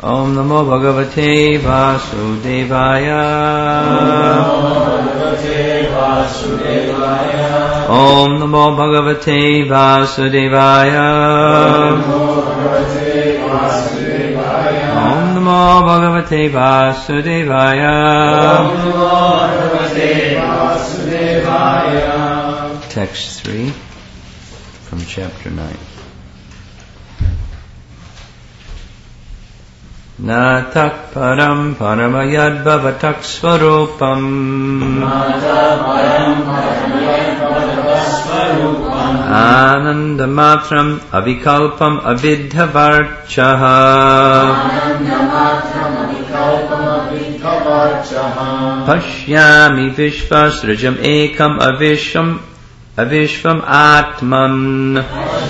Om Namo Bhagavate Vasudevaya. Om Namo Bhagavate Vasudevaya. Om Namo Bhagavate Vasudevaya. Text 3 from chapter 9. Natak param paramayad bhavatak svarupam. Anandamatram avikalpam avidhavarchaha. Pashyami vishvasrajam ekam avishvam atman.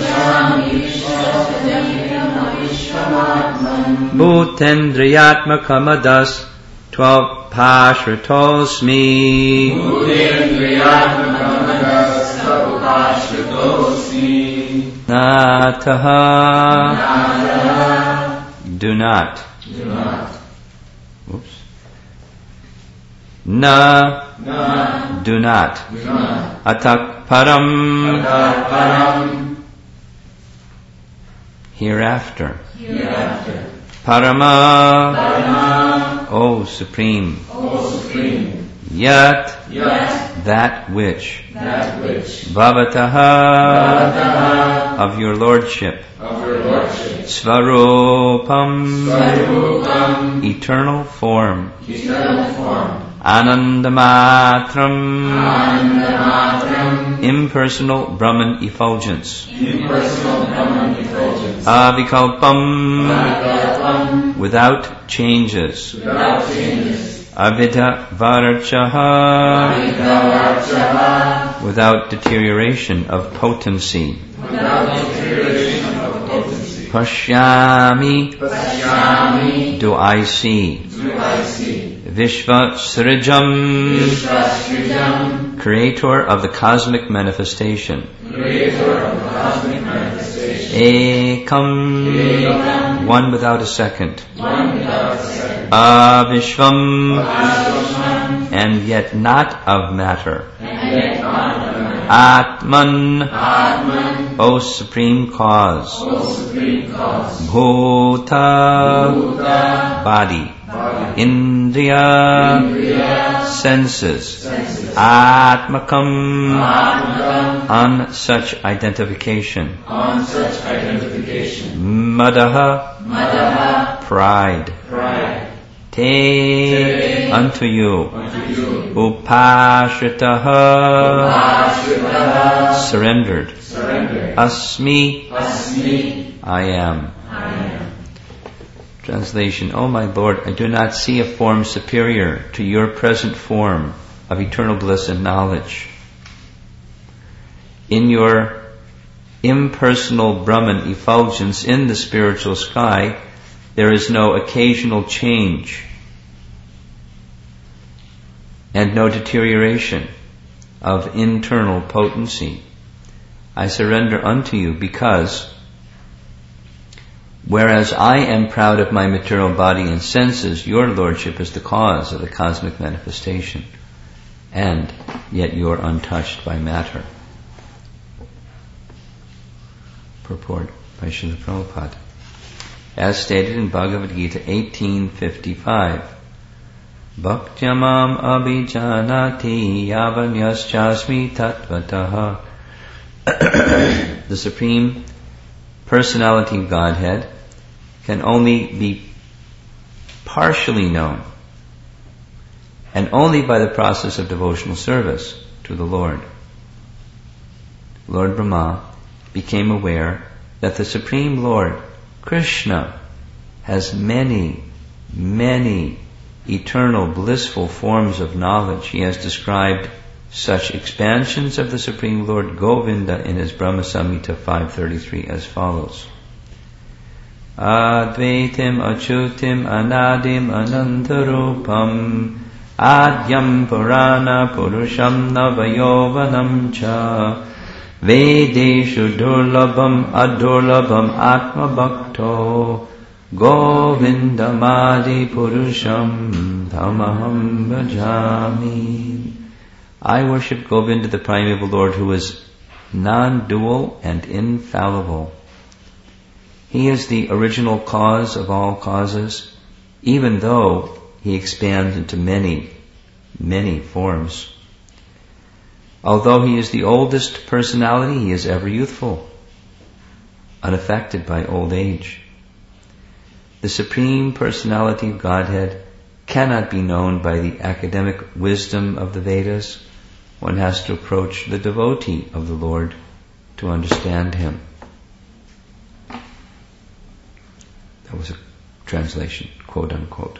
Bhutendriyatmakamadas 12 Pashratosmi. Nataha. Do not. Oops. Na. Do not. Atak param. Hereafter. Parama. O Supreme. Yat. That which. Bhavataha. Of your Lordship. Svarupam. Eternal form. Anandamatram. Impersonal Brahman effulgence. Avikalpam. Without changes. Avidha Varchaha. Without deterioration of potency. Pashyami. Do I see. Vishva Srijam. Creator of the cosmic manifestation. Ekam. One without a second. Avishvam. And yet not of matter. Atman. O Supreme Cause. Bhuta. Body. Indriya. Senses. Atmakam. On such identification. Madaha. Pride. Te. Unto you. Upashritaha. Surrendered. Asmi. I am. Translation. O my Lord, I do not see a form superior to your present form of eternal bliss and knowledge. In your impersonal Brahman effulgence in the spiritual sky, there is no occasional change and no deterioration of internal potency. I surrender unto you because, whereas I am proud of my material body and senses, your Lordship is the cause of the cosmic manifestation, and yet you are untouched by matter. Purport by Srila Prabhupada. As stated in Bhagavad Gita 18:55, Bhaktyamam abhijanati yavanyaschasmi tattvataha. The Supreme Personality of Godhead can only be partially known, and only by the process of devotional service to the Lord. Lord Brahma became aware that the Supreme Lord, Krishna, has many, many eternal blissful forms of knowledge. He has described such expansions of the Supreme Lord Govinda in his Brahma Samhita 5.33 as follows. Advaitim achutim anadim anantarupam adyam purana purusham navayovanam cha Vedeshu durlabham adurlabham atma bhakto Govindamadi Purusham Tamaham Bhajami. I worship Govinda, the primeval Lord, who is non-dual and infallible. He is the original cause of all causes, even though he expands into many, many forms. Although he is the oldest personality, he is ever youthful, unaffected by old age. The Supreme Personality of Godhead cannot be known by the academic wisdom of the Vedas. One has to approach the devotee of the Lord to understand him. That was a translation, quote unquote.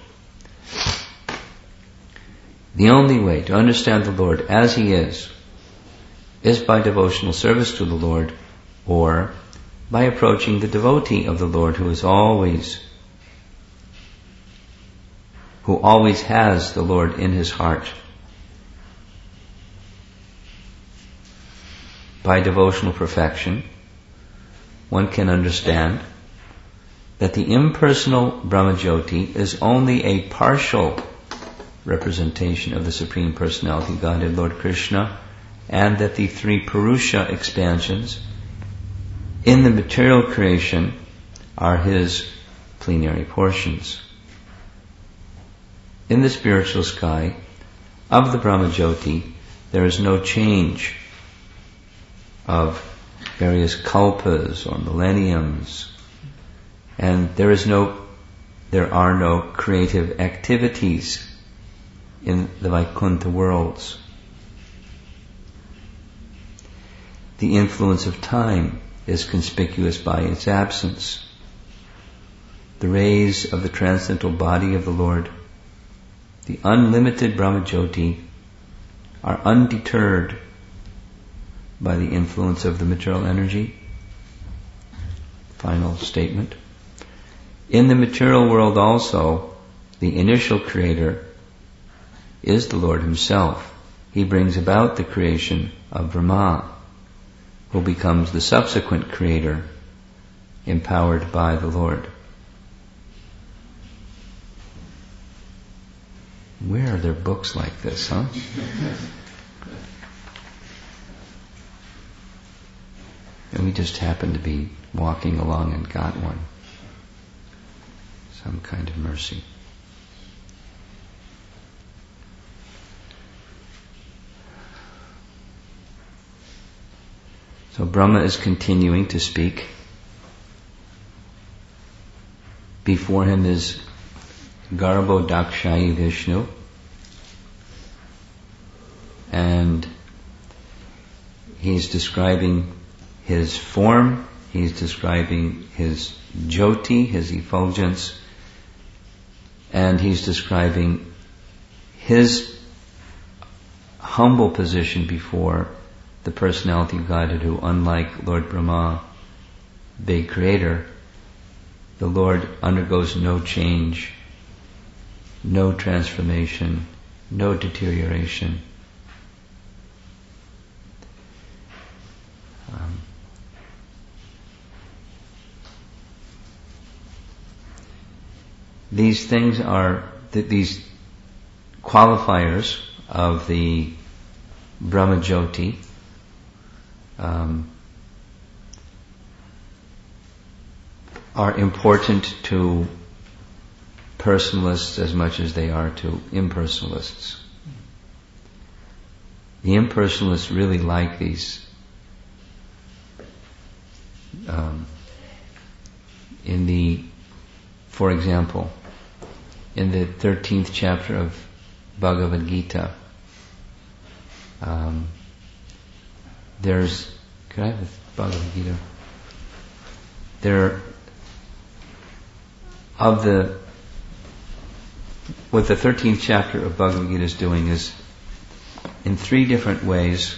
The only way to understand the Lord as he is by devotional service to the Lord, or by approaching the devotee of the Lord who always has the Lord in his heart. By devotional perfection, one can understand that the impersonal Brahmajyoti is only a partial representation of the Supreme Personality Godhead, Lord Krishna, and that the three Purusha expansions in the material creation are his plenary portions. In the spiritual sky of the Brahmajyoti, there is no change of various kalpas or millenniums, and there are no creative activities in the Vaikuntha worlds. The influence of time is conspicuous by its absence. The rays of the transcendental body of the Lord, the unlimited Brahmajyoti, are undeterred by the influence of the material energy. Final statement. In the material world also, the initial creator is the Lord himself. He brings about the creation of Brahma, who becomes the subsequent creator, empowered by the Lord. Where are there books like this, huh? And we just happened to be walking along and got one. Some kind of mercy. So Brahma is continuing to speak. Before him is Garbhodakshayi Vishnu, and he's describing his form, he's describing his jyoti, his effulgence, and he's describing his humble position before the personality of Godhead, who, unlike Lord Brahma, big creator, the Lord undergoes no change, no transformation, no deterioration. These things are, these qualifiers of the Brahmajyoti are important to personalists as much as they are to impersonalists. The impersonalists really like these. For example, in the 13th chapter of Bhagavad Gita, could I have the Bhagavad Gita? What the 13th chapter of Bhagavad Gita is doing is, in three different ways,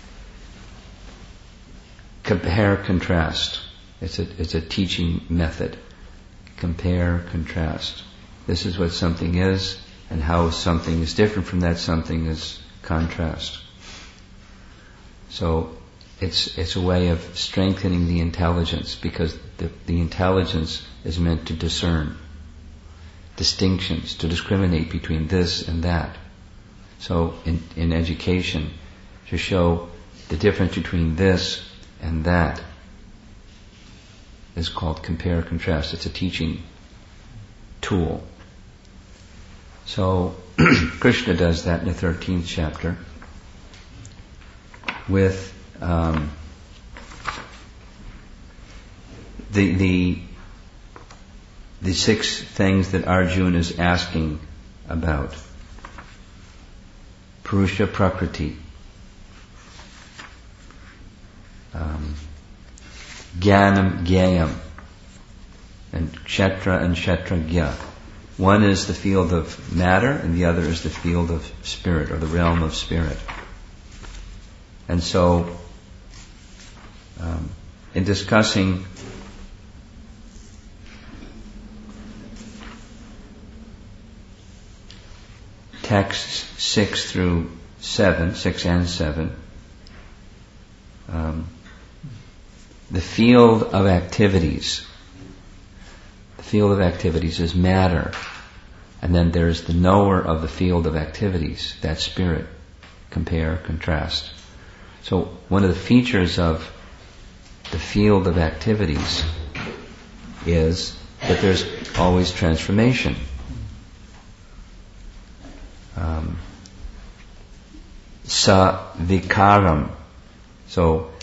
compare, contrast. It's a teaching method. Compare, contrast. This is what something is, and how something is different from that something is contrast. So, it's a way of strengthening the intelligence, because the intelligence is meant to discern distinctions, to discriminate between this and that. So in education, to show the difference between this and that is called compare contrast. It's a teaching tool. So Krishna does that in the 13th chapter with the 6 things that Arjuna is asking about. Purusha Prakriti, Jnanam Gyayam, and Kshatragya. One is the field of matter, and the other is the field of spirit, or the realm of spirit. And so, in discussing texts 6 and 7, the field of activities is matter, and then there's the knower of the field of activities, that's spirit. Compare, contrast. So one of the features of the field of activities is that there's always transformation. Sa-vikaram. So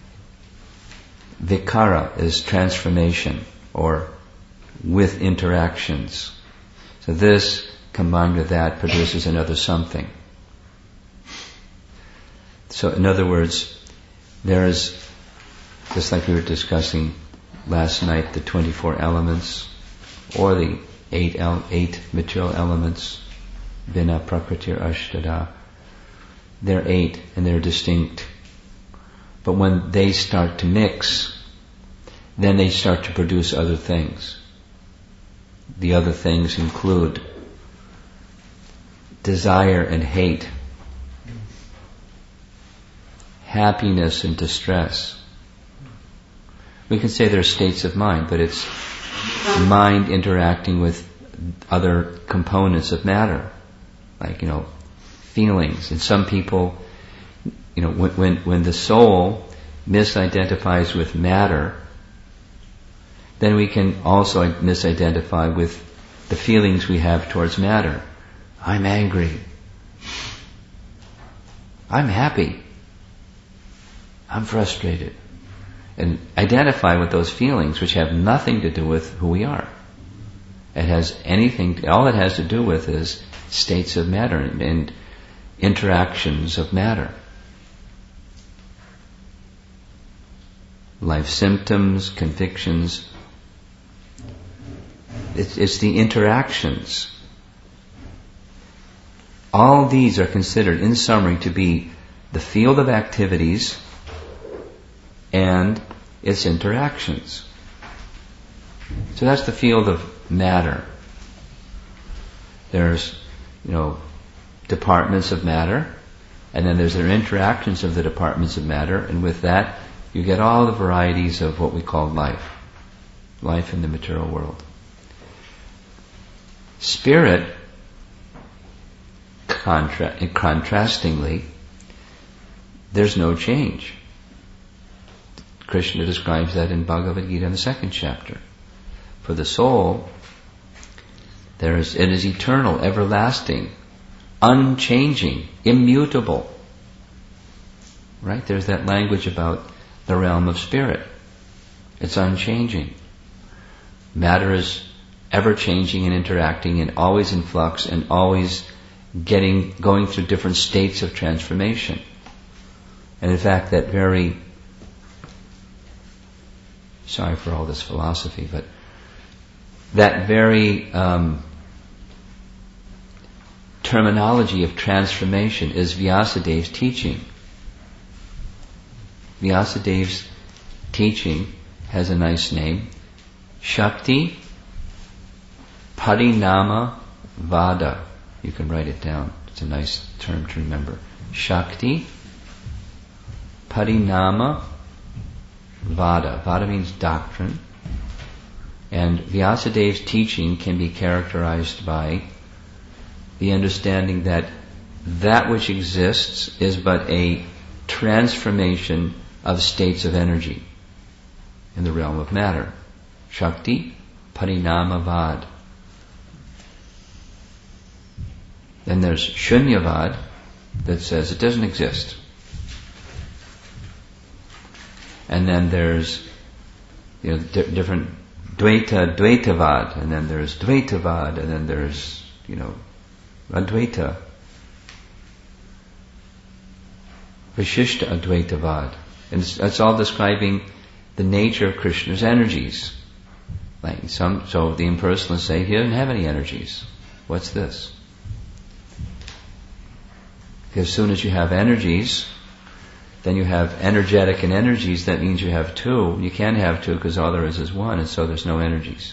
vikara is transformation, or with interactions. So this combined with that produces another something. So in other words, there's, just like we were discussing last night, the 24 elements, or the 8 material elements, Vina Prakritir Ashtada. They're 8 and they're distinct. But when they start to mix, then they start to produce other things. The other things include desire and hate, happiness and distress. We can say they're states of mind, but it's mind interacting with other components of matter, like, feelings. And some people, when the soul misidentifies with matter, then we can also misidentify with the feelings we have towards matter. I'm angry. I'm happy. I'm frustrated. And identify with those feelings which have nothing to do with who we are. All it has to do with is states of matter and interactions of matter. Life symptoms, convictions. It's the interactions. All these are considered, in summary, to be the field of activities and its interactions. So that's the field of matter. There's, departments of matter, and then there's their interactions of the departments of matter, and with that you get all the varieties of what we call life in the material world. Spirit, contrastingly, there's no change. Krishna describes that in Bhagavad Gita in the 2nd chapter. For the soul, it is eternal, everlasting, unchanging, immutable. Right? There's that language about the realm of spirit. It's unchanging. Matter is ever changing and interacting and always in flux and always going through different states of transformation. And in fact, that very, sorry for all this philosophy, but that very terminology of transformation is Vyasadev's teaching. Vyasadev's teaching has a nice name, Shakti Parinama Vada. You can write it down. It's a nice term to remember. Shakti Parinama Vada. Vada means doctrine. And Vyasadeva's teaching can be characterized by the understanding that that which exists is but a transformation of states of energy in the realm of matter. Shakti Parinamavad. Then there's Shunyavad that says it doesn't exist. And then there's different Dvaitavad, and then there's Dvaitavad, and then there's Advaita, Vishishta Advaitavad. And it's all describing the nature of Krishna's energies. So the impersonalists say he doesn't have any energies. What's this? Because as soon as you have energies, then you have energetic and energies. That means you have two. You can't have two because all there is one, and so there's no energies.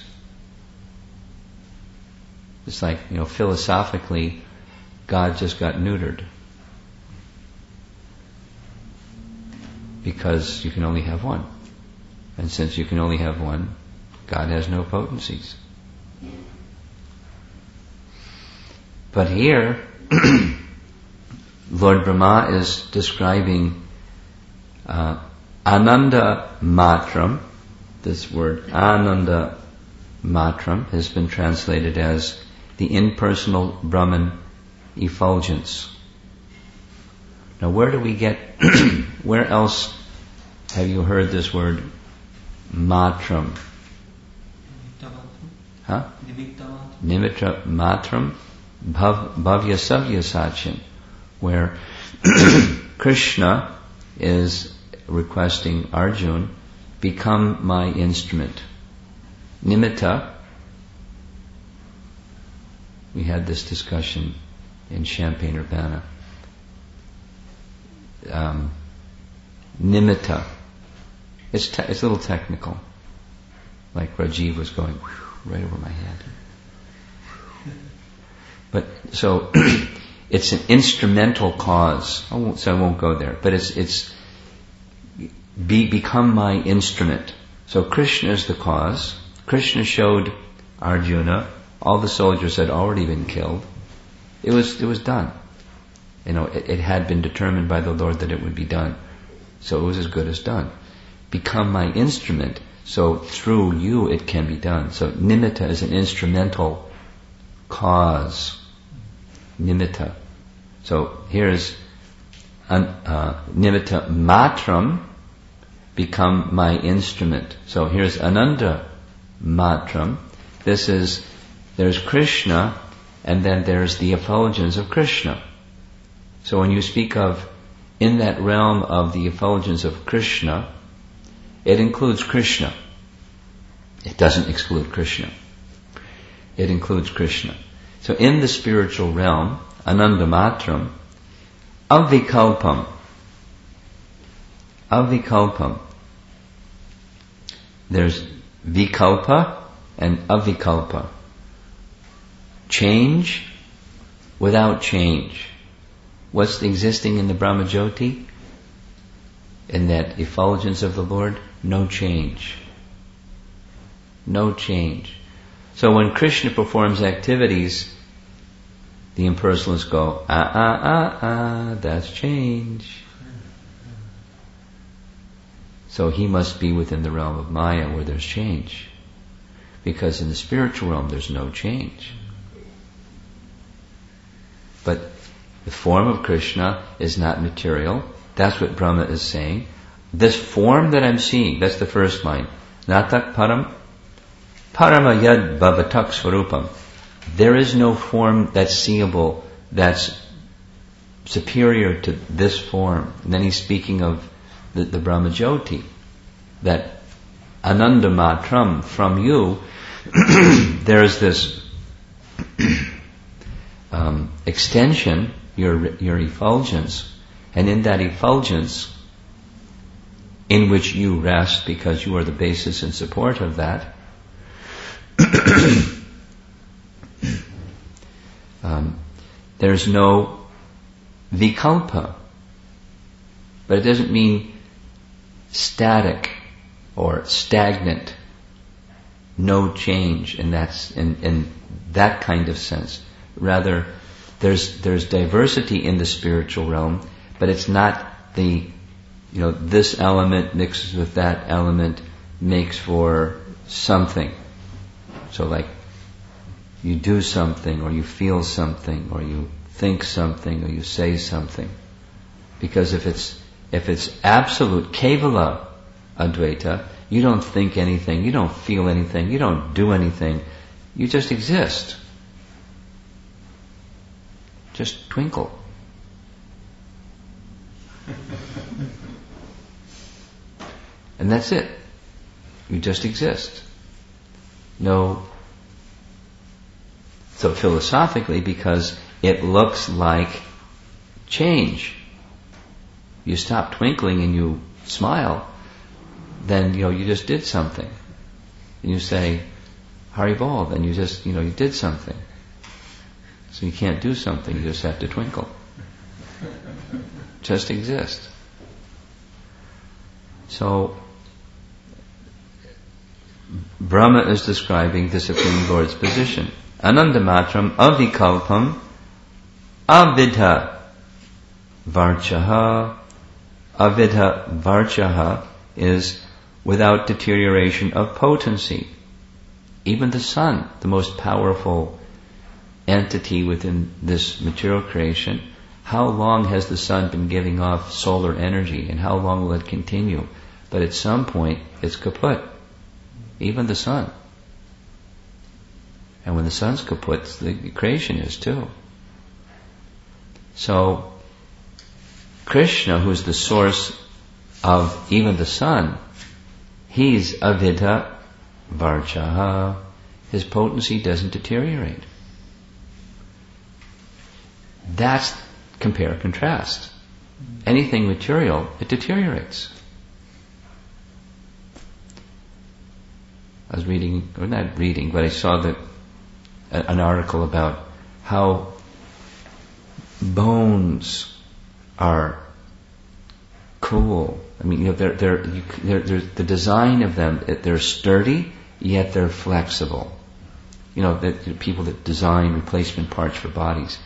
It's like, philosophically, God just got neutered. Because you can only have one. And since you can only have one, God has no potencies. But here, Lord Brahma is describing Ananda Matram. This word Ananda Matram has been translated as the impersonal Brahman effulgence. Now where do we get, where else have you heard this word Matram? Huh? Nimitta Matram Bhavya Savya Sachin, where Krishna is requesting Arjun, become my instrument. Nimitta, we had this discussion in Champaign-Urbana. Nimitta, it's a little technical, like Rajiv was going right over my head. But so it's an instrumental cause. So I won't go there. But it's become my instrument. So Krishna is the cause. Krishna showed Arjuna. All the soldiers had already been killed. It was done. It had been determined by the Lord that it would be done. So it was as good as done. Become my instrument. So through you it can be done. So nimitta is an instrumental cause. Nimitta. So here's nimitta matram, become my instrument. So here's Ananda Matram. There's Krishna, and then there's the effulgence of Krishna. So when you speak of in that realm of the effulgence of Krishna, it includes Krishna. It doesn't exclude Krishna. It includes Krishna. So in the spiritual realm, Ananda Matram, Avikalpam. There's Vikalpa and Avikalpa. Change without change. What's existing in the Brahmajyoti? In that effulgence of the Lord? No change. No change. So when Krishna performs activities, the impersonalists go, that's change. So he must be within the realm of Maya where there's change. Because in the spiritual realm there's no change. But the form of Krishna is not material. That's what Brahma is saying. This form that I'm seeing, that's the first line. Natak param, parama yad bhavatak swarupam. There is no form that's seeable, that's superior to this form. And then he's speaking of the Brahmajyoti, that Ananda Matram, from you, there's this extension, your effulgence, and in that effulgence, in which you rest because you are the basis and support of that, there's no vikalpa. But it doesn't mean static or stagnant, no change in that kind of sense. Rather, there's diversity in the spiritual realm, but it's not this element mixes with that element makes for something. So like you do something, or you feel something, or you think something, or you say something. Because if it's absolute Kevala Advaita, you don't think anything, you don't feel anything, you don't do anything, you just exist. Just twinkle. And that's it. You just exist. No. So philosophically, because it looks like change. You stop twinkling and you smile, then you just did something. And you say, Haribol, then you just you did something. So you can't do something, you just have to twinkle. Just exist. So Brahma is describing the Supreme Lord's position. Anandamatram avikalpam avidha varchaha. Avidha varchaha is without deterioration of potency. Even the sun, the most powerful entity within this material creation, how long has the sun been giving off solar energy, and how long will it continue? But at some point, it's kaput. Even the sun. And when the sun's kaput, the creation is too. So, Krishna, who's the source of even the sun, he's avidha varchaha. His potency doesn't deteriorate. That's compare and contrast. Anything material, it deteriorates. I was reading, or not reading, but I saw an article about how bones are cool. I mean, they're the design of them. They're sturdy, yet they're flexible. The people that design replacement parts for bodies.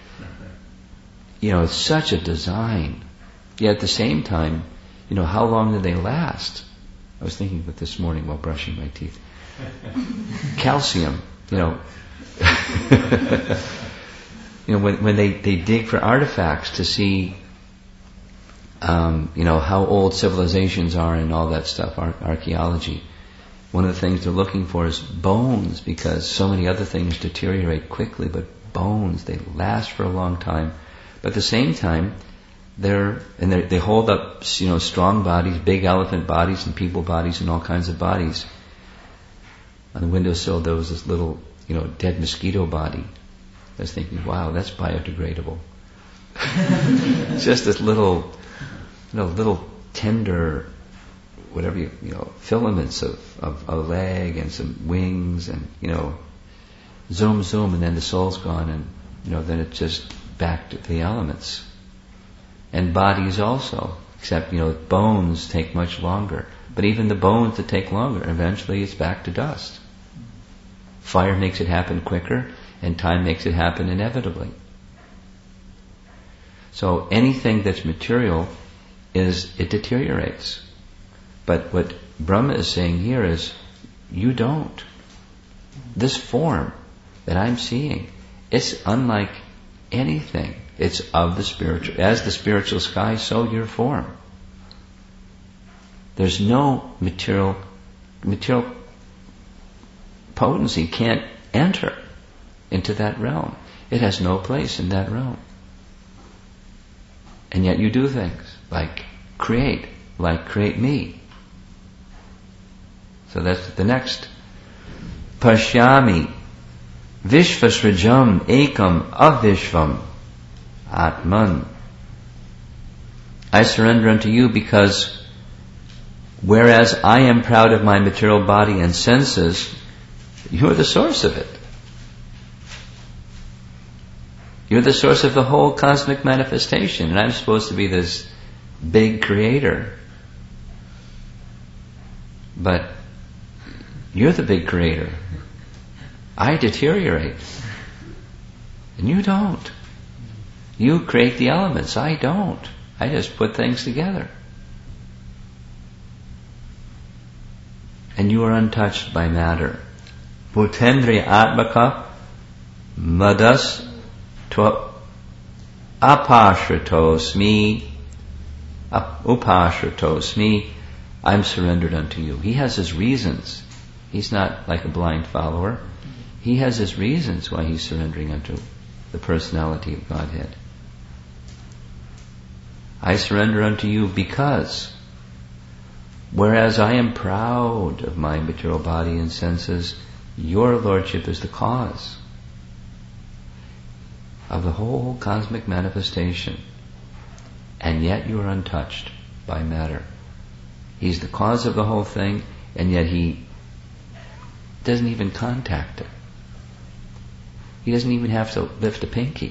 It's such a design. Yet at the same time, how long do they last? I was thinking of it this morning while brushing my teeth. Calcium, when they dig for artifacts to see, how old civilizations are and all that stuff, archaeology. One of the things they're looking for is bones, because so many other things deteriorate quickly, but bones, they last for a long time. But at the same time, they hold up, strong bodies, big elephant bodies and people bodies and all kinds of bodies. On the windowsill there was this little, dead mosquito body. I was thinking, wow, that's biodegradable. Just this little tender, whatever filaments of a leg and some wings and, zoom, and then the soul's gone and, then it's just back to the elements. And bodies also, except, bones take much longer. But even the bones that take longer, eventually it's back to dust. Fire makes it happen quicker, and time makes it happen inevitably. So anything that's material it deteriorates. But what Brahma is saying here is, you don't. This form that I'm seeing, it's unlike anything. It's of the spiritual. As the spiritual sky, so your form. There's no material potency can't enter into that realm. It has no place in that realm. And yet you do things like create me. So that's the next. Pashyami Vishvasrajam ekam avishvam Atman. I surrender unto you because whereas I am proud of my material body and senses, you are the source of it. You're the source of the whole cosmic manifestation, and I'm supposed to be this big creator. But you're the big creator. I deteriorate. And you don't. You create the elements. I don't. I just put things together. And you are untouched by matter. Bhutendriya atmaka madas to apashritosmi upashritosmi. I'm surrendered unto you. He has his reasons. He's not like a blind follower. He has his reasons why he's surrendering unto the personality of Godhead. I surrender unto you because, whereas I am proud of my material body and senses, your Lordship is the cause of the whole cosmic manifestation. And yet you are untouched by matter. He's the cause of the whole thing, and yet he doesn't even contact it. He doesn't even have to lift a pinky.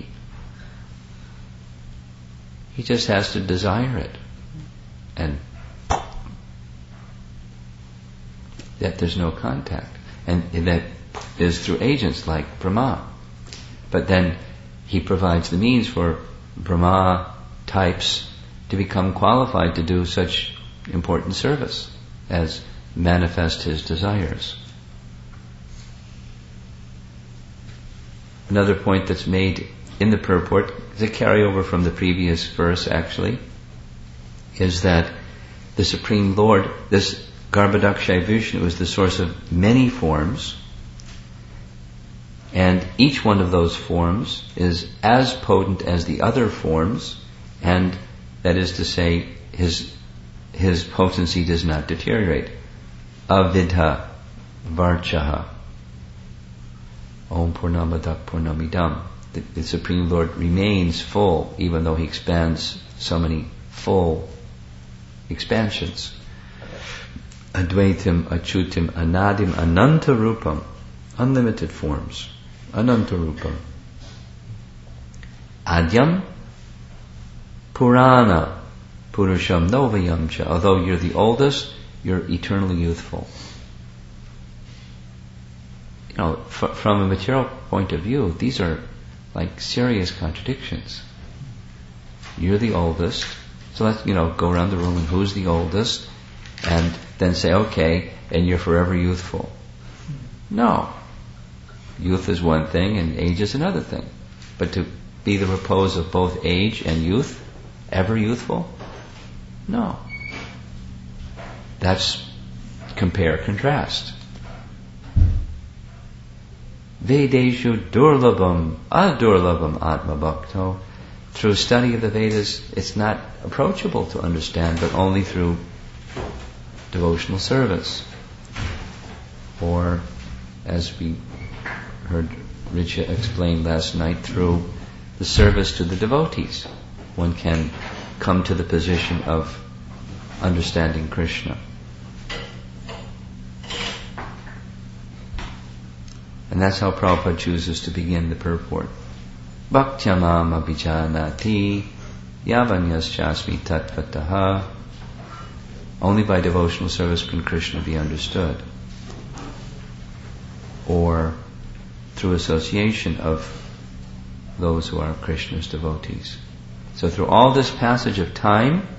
He just has to desire it. And that there's no contact. And that is through agents like Brahma. But then he provides the means for Brahma types to become qualified to do such important service as manifest his desires. Another point that's made in the purport, is a carryover from the previous verse actually, is that the Supreme Lord, this Garbhodakshay Vishnu, is the source of many forms, and each one of those forms is as potent as the other forms, and that is to say, his potency does not deteriorate. Avidha Varchaha Om Purnamadak Purnamidam. The Supreme Lord remains full, even though he expands so many full expansions. Advaitam, Achutim, Anadim, Anantarupam. Unlimited forms. Anantarupam. Adyam, Purana, Purusham, Novayam cha. Although you're the oldest, you're eternally youthful. You know, from a material point of view, these are like serious contradictions. You're the oldest, so let's, go around the room and who's the oldest, and then say, okay, and you're forever youthful. No. Youth is one thing and age is another thing. But to be the repose of both age and youth, ever youthful? No. That's compare, contrast. Vedeshu durlabham adurlabham atma bhakto. Through study of the Vedas, it's not approachable to understand, but only through devotional service. Or, as we heard Richa explain last night, through the service to the devotees, one can come to the position of understanding Krishna. And that's how Prabhupada chooses to begin the purport. Bhaktyamam abhijanati yavanyaschasmi tatvataha. Only by devotional service can Krishna be understood. Or through association of those who are Krishna's devotees. So through all this passage of time,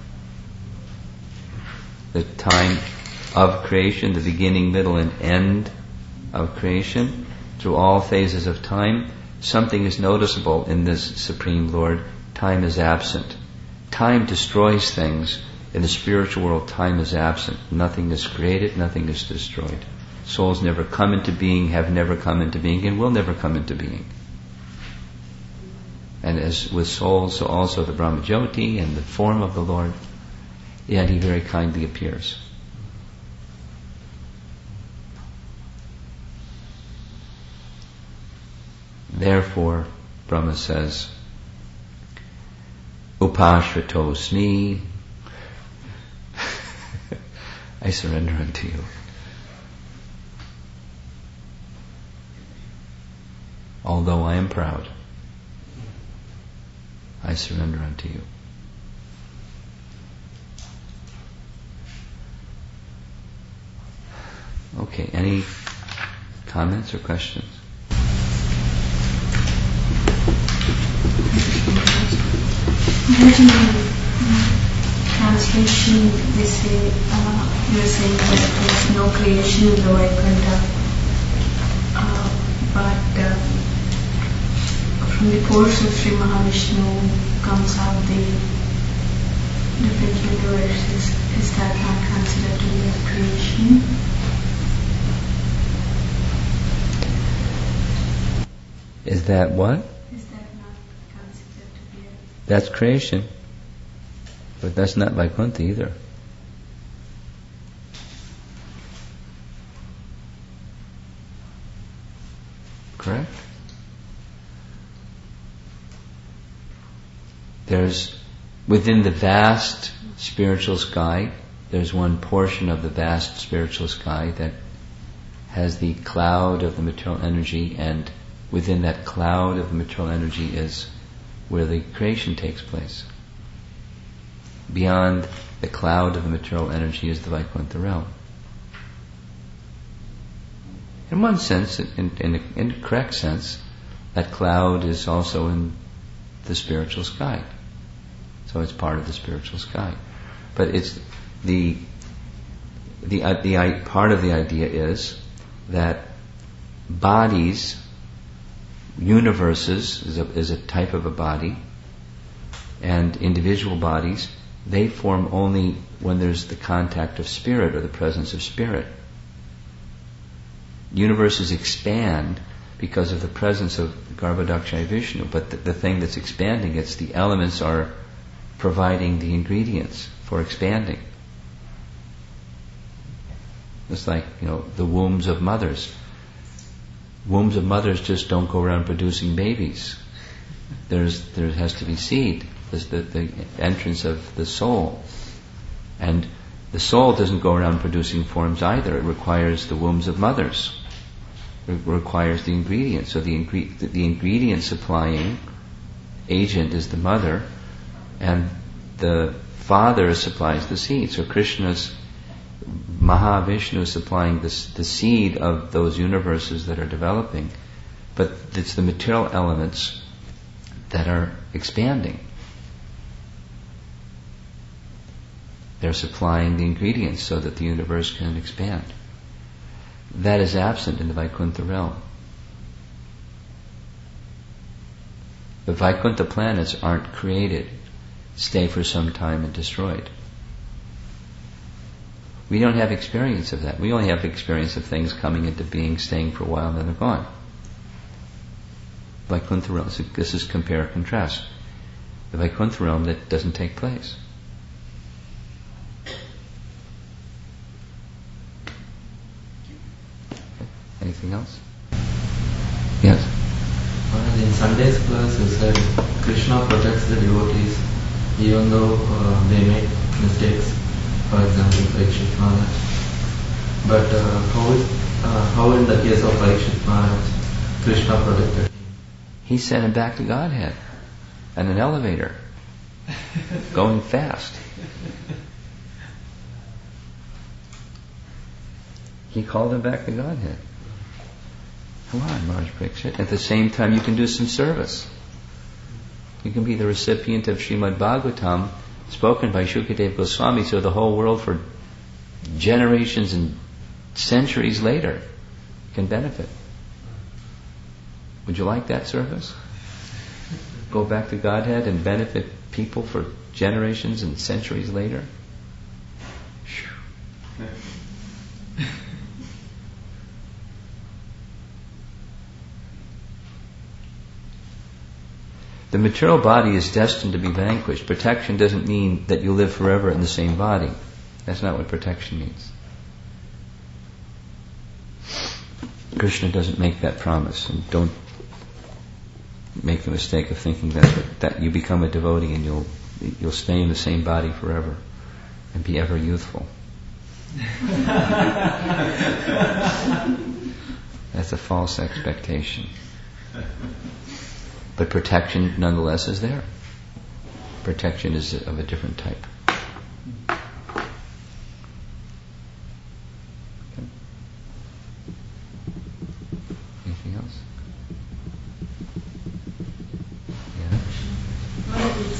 the time of creation, the beginning, middle, and end of creation, through all phases of time, something is noticeable in this Supreme Lord. Time is absent. Time destroys things. In the spiritual world, time is absent. Nothing is created, nothing is destroyed. Souls never come into being, have never come into being, and will never come into being. And as with souls, so also the Brahmajyoti and the form of the Lord, yet He very kindly appears. Therefore, Brahma says, Upashritosmi, I surrender unto you. Although I am proud, I surrender unto you. Okay, any comments or questions? Translation, they say, you are saying that there is no creation in the Vaikuntha, but from the force of Sri Mahavishnu comes out the different universes. Is that not considered to be a creation? Is that what? Is that not considered to be a... That's creation. But that's not Vaikuntha either. Correct? There's, within the vast spiritual sky, there's one portion of the vast spiritual sky that has the cloud of the material energy, and within that cloud of the material energy is where the creation takes place. Beyond the cloud of the material energy is the Vaikuntha realm. In one sense, in a correct sense, that cloud is also in the spiritual sky. So it's part of the spiritual sky. But it's the part of the idea is that bodies, universes is a type of a body, and individual bodies, they form only when there's the contact of spirit or the presence of spirit. Universes expand because of the presence of Garbhodakshaya Vishnu, but the thing that's expanding, it's the elements are providing the ingredients for expanding. It's like, the wombs of mothers. Wombs of mothers just don't go around producing babies. There has to be seed. There's the entrance of the soul. And the soul doesn't go around producing forms either. It requires the wombs of mothers. It requires the ingredients. So the ingredient supplying agent is the mother, and the father supplies the seed. So Krishna's Mahavishnu is supplying the seed of those universes that are developing, but it's the material elements that are expanding. They're supplying the ingredients so that the universe can expand. That is absent in the Vaikuntha realm. The Vaikuntha planets aren't created, stay for some time and destroyed. We don't have experience of that. We only have experience of things coming into being, staying for a while, and then they're gone. Vaikuntha realm, so this is compare and contrast. The Vaikuntha realm, that doesn't take place. Anything else? Yes? In Sunday's class you said Krishna protects the devotees even though they make mistakes, for example Parikshit Maharaj. But how in the case of Parikshit Maharaj, Krishna protected him? He sent him back to Godhead in an elevator, going fast. He called him back to Godhead. Come on, Maharaj Parikshit. At the same time, you can do some service. You can be the recipient of Srimad Bhagavatam, spoken by Shukadeva Goswami, so the whole world for generations and centuries later can benefit. Would you like that service? Go back to Godhead and benefit people for generations and centuries later? The material body is destined to be vanquished. Protection doesn't mean that you live forever in the same body. That's not what protection means. Krishna doesn't make that promise, and don't make the mistake of thinking that you become a devotee and you'll stay in the same body forever and be ever youthful. That's a false expectation. But protection nonetheless is there. Protection is of a different type. Okay.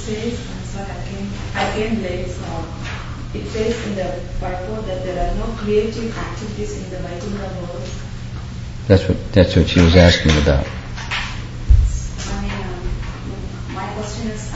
says, I'm sorry, I came late, so it says in the purport that there are no creative activities in the Vaikuntha world. That's what she was asking about. My question is,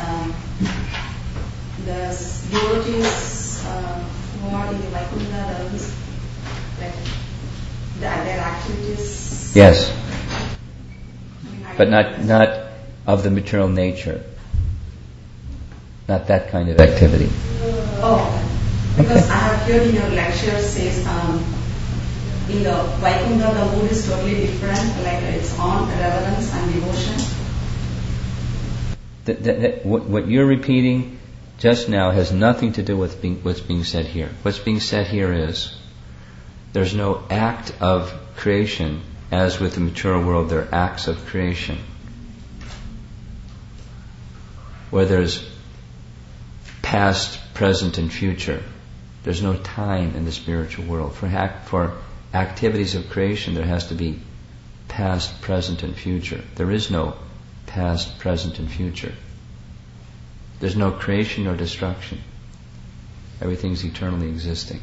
the devotees who are in the Vaikuntha realms, like their activities. Yes, but not of the material nature. Not that kind of activity. Oh, because I have heard in your lecture says in the Vaikuntha the mood is totally different, like it's on reverence and devotion. What you're repeating just now has nothing to do with what's being said here. What's being said here is there's no act of creation as with the material world there are acts of creation. Where there's past, present, and future. There's no time in the spiritual world. For activities of creation, there has to be past, present, and future. There is no past, present, and future. There's no creation nor destruction. Everything's eternally existing.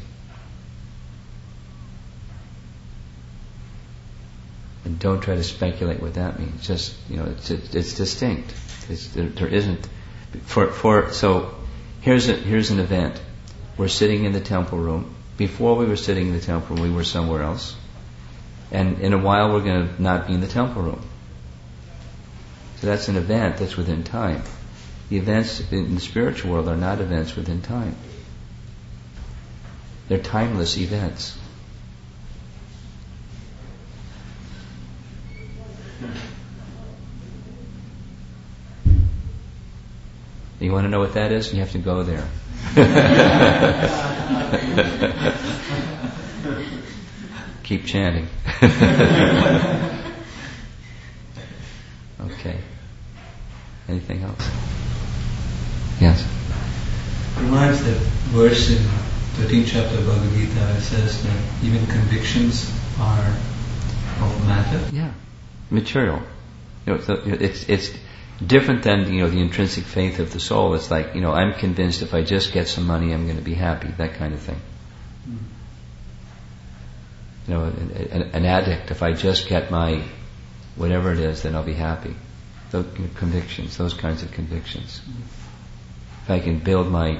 And don't try to speculate what that means. Just, it's distinct. There isn't. So here's an event. We're sitting in the temple room. Before we were sitting in the temple room, we were somewhere else. And in a while we're going to not be in the temple room. So that's an event that's within time. The events in the spiritual world are not events within time. They're timeless events. You want to know what that is? You have to go there. Keep chanting. Okay. Anything else? Yes. Reminds that verse in 13th chapter of Bhagavad Gita. It says that even convictions are of matter. Yeah, material. It's different than the intrinsic faith of the soul. It's like I'm convinced if I just get some money, I'm going to be happy. That kind of thing. An addict. If I just get my whatever it is, then I'll be happy. Those convictions. Those kinds of convictions. If I can build my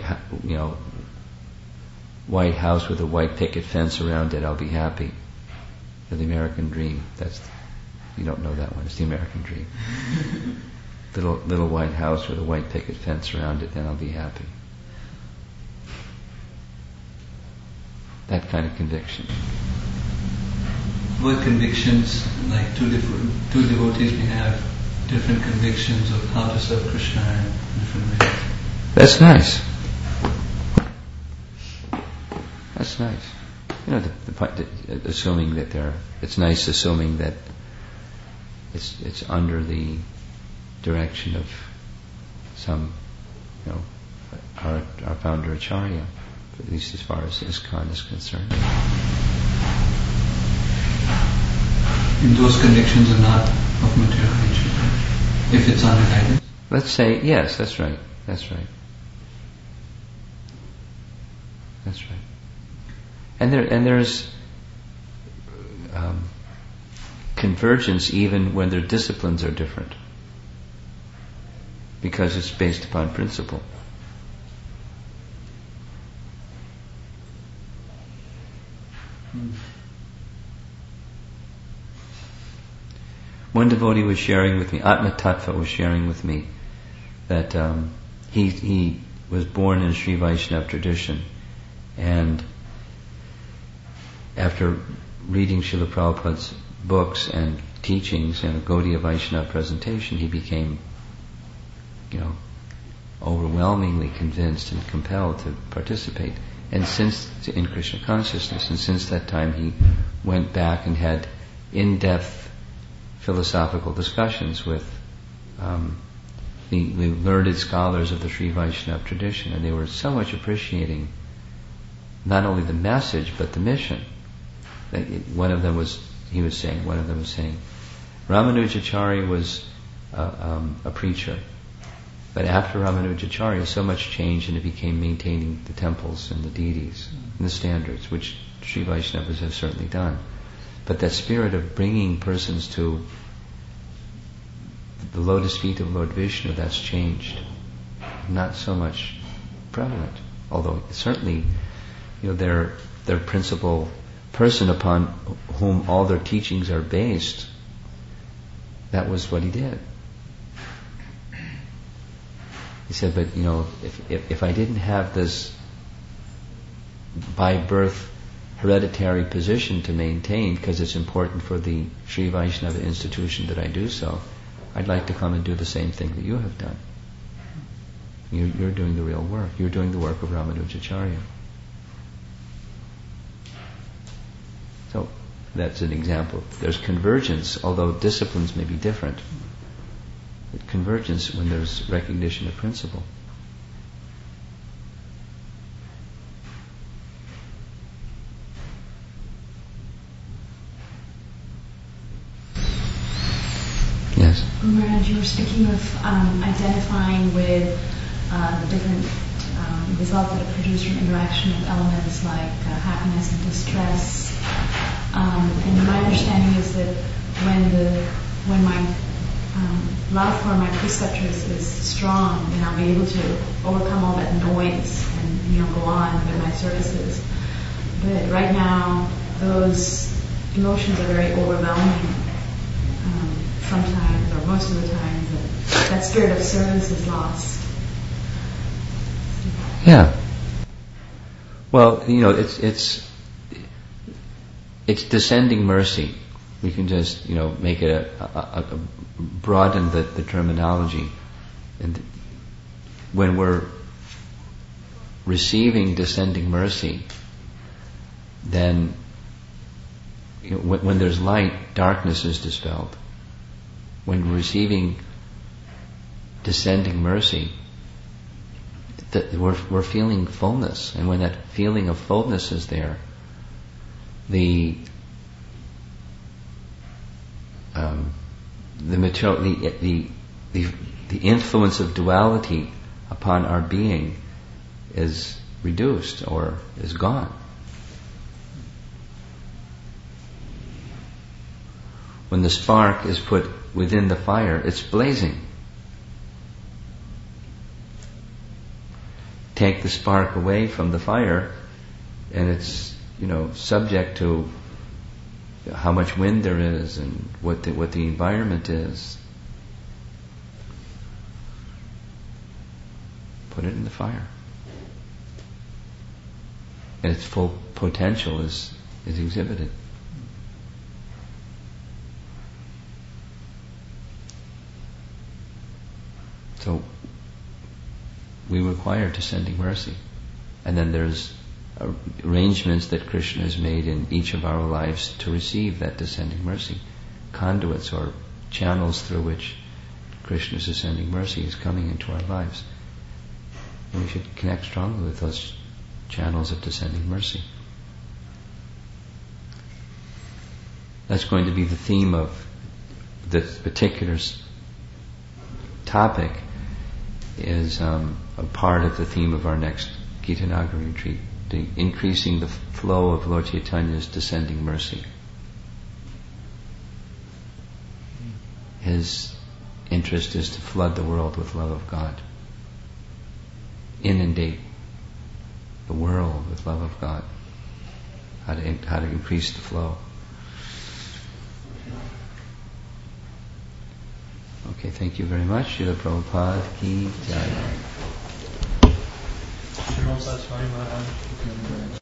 white house with a white picket fence around it, I'll be happy. The American dream. You don't know that one. It's the American dream. Little white house with a white picket fence around it, then I'll be happy. That kind of conviction. What convictions, like two devotees may have different convictions of how to serve Krishna in different ways. That's nice. That's nice. Assuming that it's nice assuming that it's under the direction of some, our founder Acharya, at least as far as ISKCON is concerned. And those convictions are not of material nature, if it's under guidance? Let's say, yes, that's right. That's right. That's right. And there's convergence even when their disciplines are different, because it's based upon principle. One devotee was sharing with me, Atma Tattva was sharing with me, that he was born in a Sri Vaishnava tradition, and after reading Srila Prabhupada's books and teachings and a Gaudiya Vaishnava presentation, he became, overwhelmingly convinced and compelled to participate. And in Krishna consciousness, and since that time he went back and had in-depth philosophical discussions with the learned scholars of the Sri Vaishnava tradition, and they were so much appreciating not only the message but the mission. One of them was saying, Ramanujacharya was a preacher, But after Ramanujacharya, so much changed, and it became maintaining the temples and the deities and the standards, which Sri Vaishnavas have certainly done. But that spirit of bringing persons to the lotus feet of Lord Vishnu, that's changed. Not so much prevalent, although certainly, their principal person upon whom all their teachings are based, that was what he did. He said, but if I didn't have this by birth hereditary position to maintain, because it's important for the Sri Vaishnava institution that I do so, I'd like to come and do the same thing that you have done. You're doing the real work. You're doing the work of Ramanujacharya. So that's an example. There's convergence, although disciplines may be different. But convergence when there's recognition of principle. Yes. Maharaj, you were speaking of identifying with the different results that are produced from interaction of elements like happiness and distress. And my understanding is that when my love for my preceptors is strong, then I'll be able to overcome all that noise and go on with my services. But right now, those emotions are very overwhelming. Sometimes, or most of the time, that spirit of service is lost. Yeah. Well, it's descending mercy. We can just, make it broaden the terminology. And when we're receiving descending mercy, then when there's light, darkness is dispelled. When we're receiving descending mercy, we're feeling fullness, and when that feeling of fullness is there, the influence of duality upon our being is reduced or is gone. When the spark is put within the fire, it's blazing. Take the spark away from the fire, and it's subject to how much wind there is and what the environment is. Put it in the fire, and its full potential is exhibited. So we require descending mercy. And then there's arrangements that Krishna has made in each of our lives to receive that descending mercy. Conduits or channels through which Krishna's descending mercy is coming into our lives. And we should connect strongly with those channels of descending mercy. That's going to be the theme of this particular topic, is a part of the theme of our next Gita Nagari retreat, the increasing the flow of Lord Chaitanya's descending mercy. His interest is to flood the world with love of God. Inundate the world with love of God. How to increase the flow. Okay, thank you very much. Srila Prabhupada ki jai.